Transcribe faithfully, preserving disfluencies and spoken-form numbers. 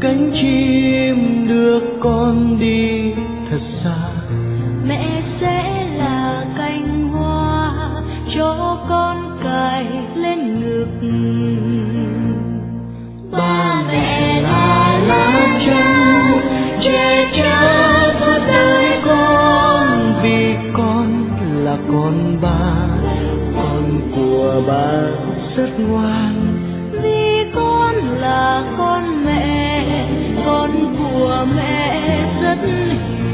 cánh chim đưa con đi thật xa. Mẹ sẽ là cành hoa cho con cài lên ngực. Ba mẹ là lá chân che chở suốt đời con, vì con là con ba, con của ba rất ngoan. Vì con là con mẹ, con của mẹ rất hiền.